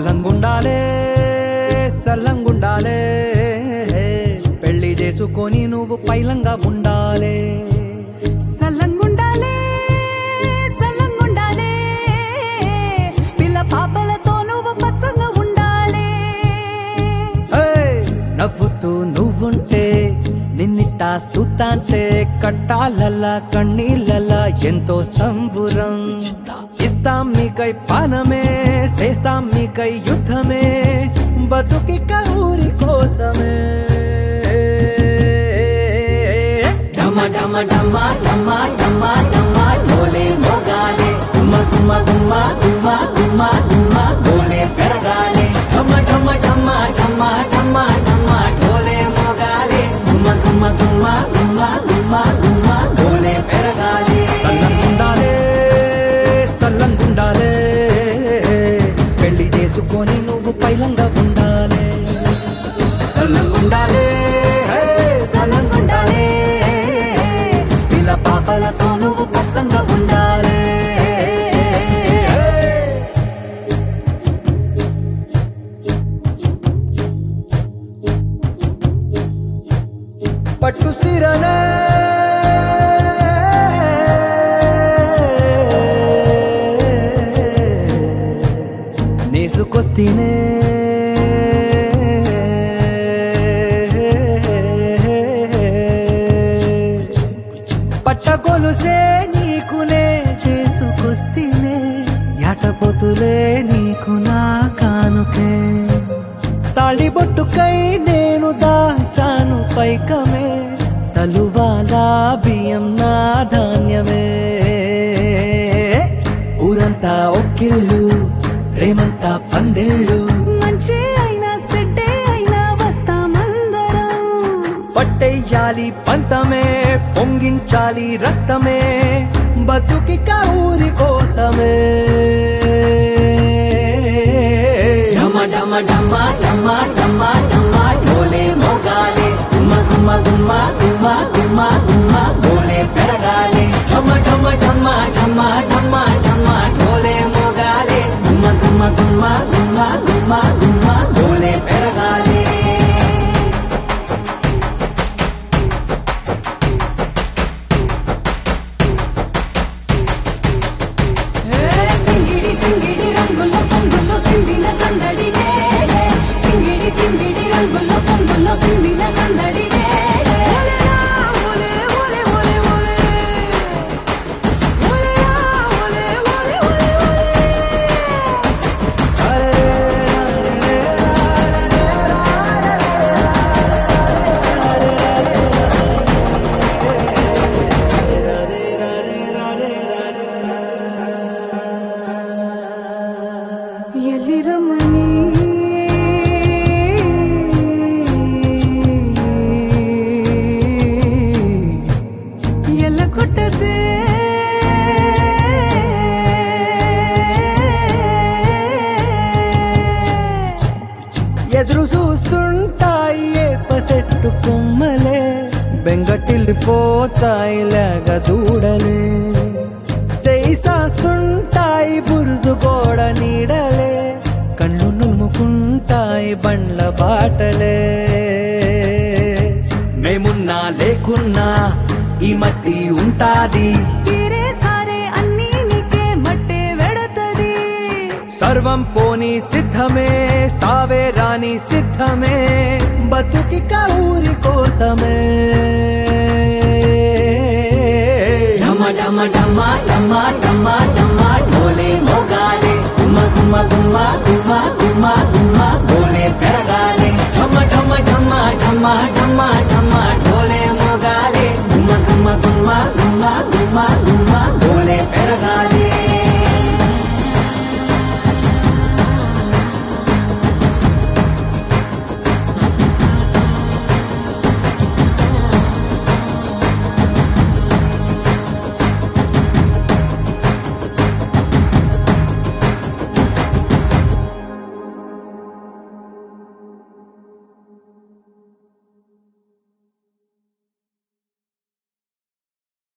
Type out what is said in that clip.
సల్లంగుండాలే సల్లంగుండాలే పెళ్లి చేసుకొని నువ్వు పైలంగా ఉండాలే సల్లంగుండాలే సల్లంగుండాలే పిల్ల పాపలతో నువ్వు పచ్చంగా ఉండాలే నవ్వుతూ నువ్వుంటే నిన్నిట్టా సుతాంటే కట్టాలలా కన్నీళ్ళలా ఎంతో సంబురం ఇస్తాం మీకై పానమే చేస్తాం మీకై యుద్ధమే బతుకిక ఊరి కోసమే డమ డమ డమ డమ డమ డమ డోలే మోగాలే గుమ్మ గుమ్మ గుమ్మ గుమ్మ గుమ్మ గుమ్మ డోలే పెరగాలే డమ డమ డమ డమ డమ డమ డోలే మోగాలే గుమ్మ గుమ్మ గుమ్మ గుమ్మ గుమ్మ గుమ్మ డోలే పెరగాలే సల్లంగుండాలే సల్లంగుండాలే పెళ్లి చేసుకొని నువ్వు పైలంగా ఉండాలే సల్లంగుండాలే సల్లంగుండాలే పిల్ల పాపలతో నువ్వు పచ్చంగా ఉండాలే పట్టు సిరనే నేసుకొస్తేనే పట్టగొలుసే నీకునే చేసుకొస్తేనే యాటపోతులే నీకు నా కానుకే తాళిబొట్టుకై నేను దాచాను పైకమే తలువాలా బియ్యం నా ధాన్యమే ఊరంతా ఒక్కిళ్ళు ప్రేమంతా పందిళ్ళు మంచి అయినా సెడ్డే అయినా వస్తామందరం పట్టెయ్యాలి పంతమే పొంగించాలి రక్తమే బతుకిక ఊరి కోసమే డమ డమ డమ డమ డమ డమ డోలే మోగాలే గుమ్మ గుమ్మ గుమ్మ గుమ్మ గుమ్మ గుమ్మ డోలే పెరగాలే డమ డమ డమ డమ డమ డమ డోలే మోగాలే గుమ్మ గుమ్మ గుమ్మ గుమ్మ గుమ్మ గుమ్మ డోలే పెరగాలే సింగిడి సింగిడి రంగుల్లో పొంగుల్లో సిందిన సందడి వేళే సింగిడి సింగిడి రంగుల్లో పొంగుల్లో సిందిన సందడి వేళే ఓలే ఓలే ఓలే ఓలే ఓలే ఓలే ఓలే ఎల్లి రమ్మని ఎల్ల కొట్టదే ఎదురు చూస్తుంటాయి ఏపసెట్టు కొమ్మలే బెంగటిల్లిపోతాయి లేగ దూడలే సెయి సాస్తుంటాయి బురుజు గోడ నీడలే కళ్ళు నులుముకుంటాయి బండ్ల బాటలే మేమున్నా లేకున్నా ఈ మట్టి ఉంటాది సిరే సారే అన్నీ నీకే మట్టే వెడతది సర్వం పోని సిద్ధమే సావే రాని సిద్ధమే బతుకిక ఊరి కోసమే డమ డమ డమ డమ డమ డమ డోలే మోగాలే గుమ్మ గుమ్మ గుమ్మ గుమ్మ గుమ్మ గుమ్మ డోలే పెరగాలే డమ డమ డమ డమ డమ డమ డోలే మోగాలే గుమ్మ గుమ్మ గుమ్మ గుమ్మ గుమ్మ గుమ్మ డోలే